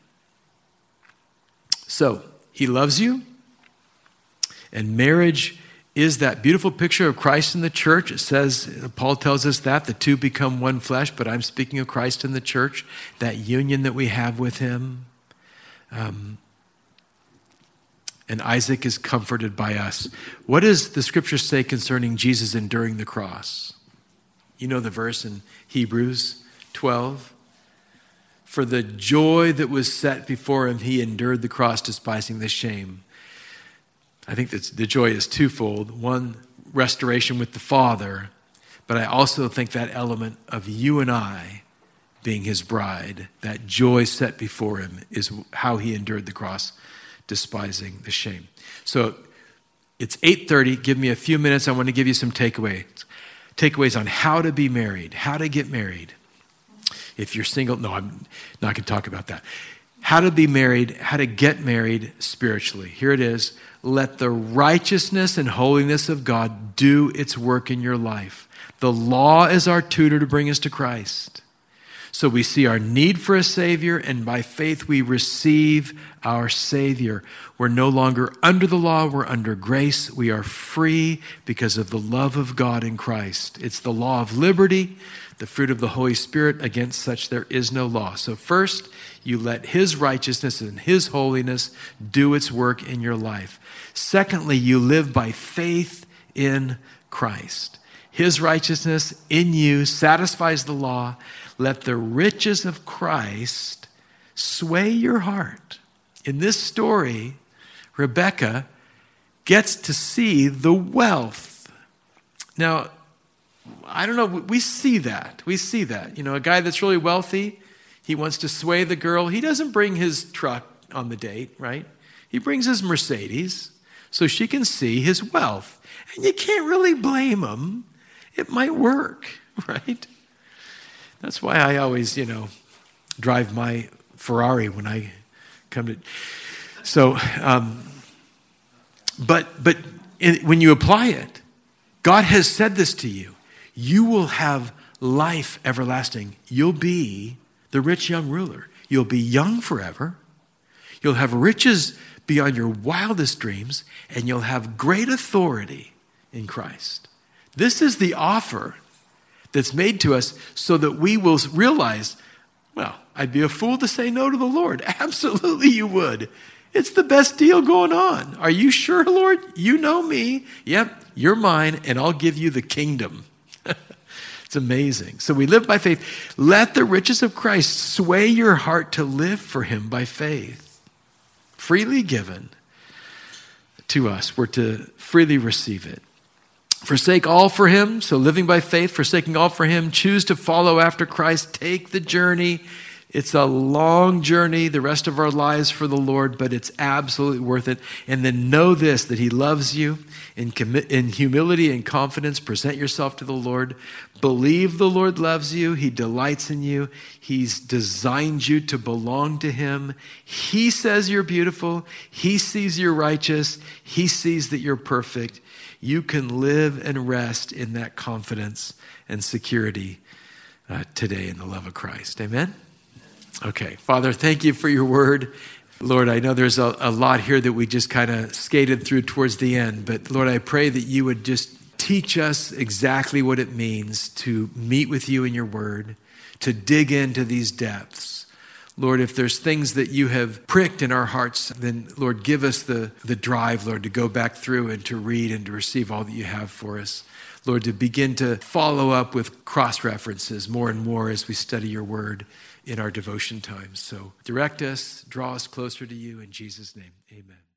So, he loves you, and marriage is that beautiful picture of Christ in the church. It says, Paul tells us that, the two become one flesh, but I'm speaking of Christ in the church, that union that we have with him. Um, and Isaac is comforted by us. What does the scripture say concerning Jesus enduring the cross? You know the verse in Hebrews twelve. For the joy that was set before him, he endured the cross, despising the shame. I think that the joy is twofold. One, restoration with the Father, but I also think that element of you and I being his bride, that joy set before him, is how he endured the cross, despising the shame. So it's eight thirty. Give me a few minutes. I want to give you some takeaways. Takeaways on how to be married, how to get married. If you're single, no, I'm not going to talk about that. How to be married, how to get married spiritually. Here it is. Let the righteousness and holiness of God do its work in your life. The law is our tutor to bring us to Christ. So we see our need for a Savior, and by faith we receive our Savior. We're no longer under the law, we're under grace. We are free because of the love of God in Christ. It's the law of liberty, the fruit of the Holy Spirit. Against such there is no law. So first, you let his righteousness and his holiness do its work in your life. Secondly, you live by faith in Christ. His righteousness in you satisfies the law. Let the riches of Christ sway your heart. In this story, Rebekah gets to see the wealth. Now, I don't know, we see that. We see that. You know, a guy that's really wealthy, he wants to sway the girl. He doesn't bring his truck on the date, right? He brings his Mercedes so she can see his wealth. And you can't really blame him. It might work, right? That's why I always, you know, drive my Ferrari when I come to. So, um, but but in, when you apply it, God has said this to you. You will have life everlasting. You'll be the rich young ruler. You'll be young forever. You'll have riches beyond your wildest dreams, and you'll have great authority in Christ. This is the offer that's made to us so that we will realize, well, I'd be a fool to say no to the Lord. Absolutely you would. It's the best deal going on. Are you sure, Lord? You know me. Yep, you're mine, and I'll give you the kingdom. It's amazing. So we live by faith. Let the riches of Christ sway your heart to live for him by faith. Freely given to us. We're to freely receive it. Forsake all for him. So living by faith, forsaking all for him. Choose to follow after Christ. Take the journey. It's a long journey, the rest of our lives for the Lord, but it's absolutely worth it. And then know this, that he loves you. In, commi- in humility and confidence, present yourself to the Lord. Believe the Lord loves you. He delights in you. He's designed you to belong to him. He says you're beautiful. He sees you're righteous. He sees that you're perfect. You can live and rest in that confidence and security uh, today in the love of Christ. Amen? Okay, Father, thank you for your word. Lord, I know there's a, a lot here that we just kind of skated through towards the end, but Lord, I pray that you would just teach us exactly what it means to meet with you in your word, to dig into these depths. Lord, if there's things that you have pricked in our hearts, then Lord, give us the, the drive, Lord, to go back through and to read and to receive all that you have for us. Lord, to begin to follow up with cross-references more and more as we study your word in our devotion times. So direct us, draw us closer to you in Jesus' name. Amen.